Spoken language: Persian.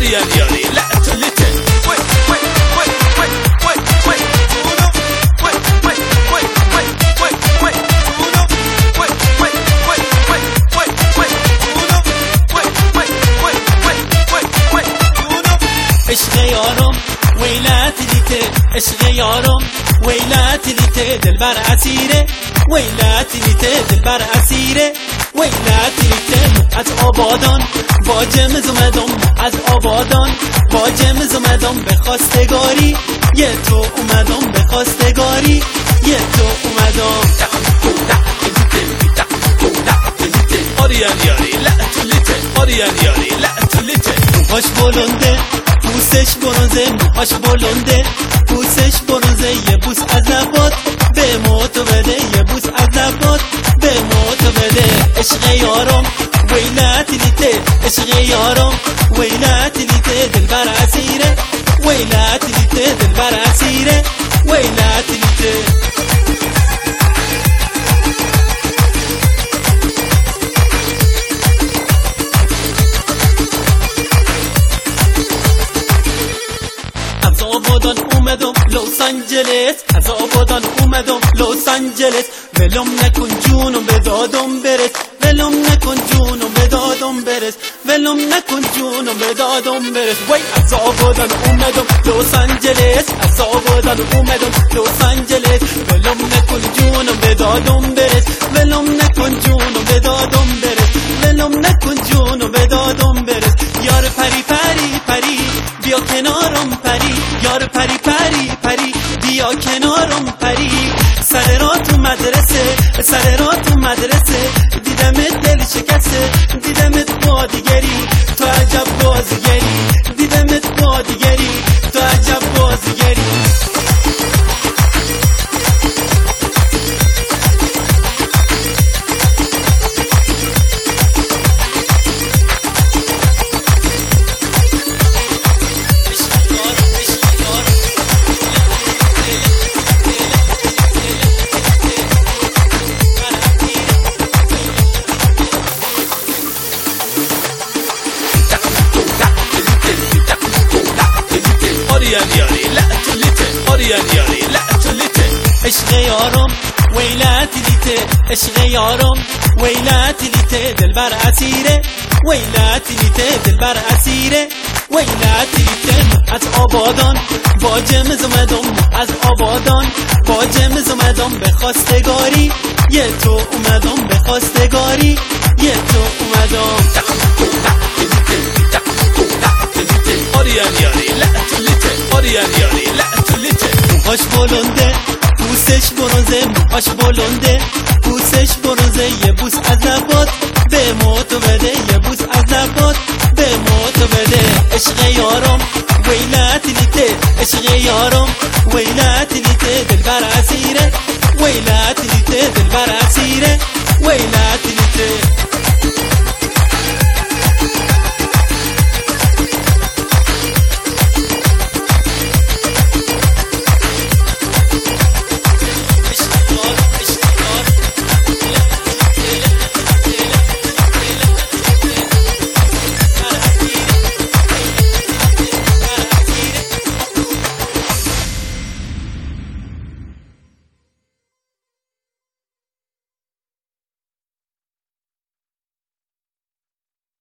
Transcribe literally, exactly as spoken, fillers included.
آريان ياري لا تلته وي وي وي وي وي وي اونو وي وي وي وي وي وي اونو وي وي وي وي وي وي اونو وي وي وي وي وي وي اونو عشق یارم ویلت لیته عشق یارم ویلت لیته دلبر اسیره ویلت لیته دلبر اسیره ویلت لیته از آبادان با جمز اومدم از آبادان با جمز اومدم به خواستگاری یه تو اومدم به خواستگاری یه تو اومدم آريان ياري لا تلته آريان ياري لا تلته موهاش بلنده بوسش برونزه موهاش بلنده بوسش برونزه یه بوس از لبات به موتو بده یه بوس از لبات به موتو بده عشق یارم ویلت لیته عشق یارم ویلت لیته دلبر اسیره ویلت لیته دلبر اسیره ویلت لیته از آبادان اومدم لس آنجلس از آبادان اومدم لس آنجلس ولم نکن جونم به دادم برس ولم نکن جونم به دادم برس ولم نکن جونم به دادم برس وای از آبادان اومدم لس آنجلس از آبادان اومدم لس آنجلس ولم نکن جونم به دادم برس ولم نکن جونم به دادم برس ولم نکن جونم به دادم برس یار پری پری پری بیا کنارم پری یار پری پری پری بیا کنارم پری سر را تو مدرسه سر را تو مدرسه دیدمت دل شکسته دیدمت با دیگری تو عجب بازیگری دیدمت با دیگری تو عجب بازیگری آريان ياري لا تلته آريان ياري لا تلته عشق یارم ویلت لیته عشق یارم ویلت لیته دلبر اسیره ویلت لیته دلبر اسیره ویلت لیته از آبادان با جمز اومدم از آبادان با جمز اومدم به خواستگاری یه تو اومدم به خواستگاری یه تو اومدم آريان ياري لا تلته آريان ياري لا تلته موهاش بلنده بوسش برونزه موهاش بلنده بوسش برونزه یه بوس از لبات به موتو بده یه بوس از لبات به موتو بده عشق یارم ویلت لیته عشق یارم ویلت لیته دلبر اسیره ویلت لیته دلبر اسیره ویلت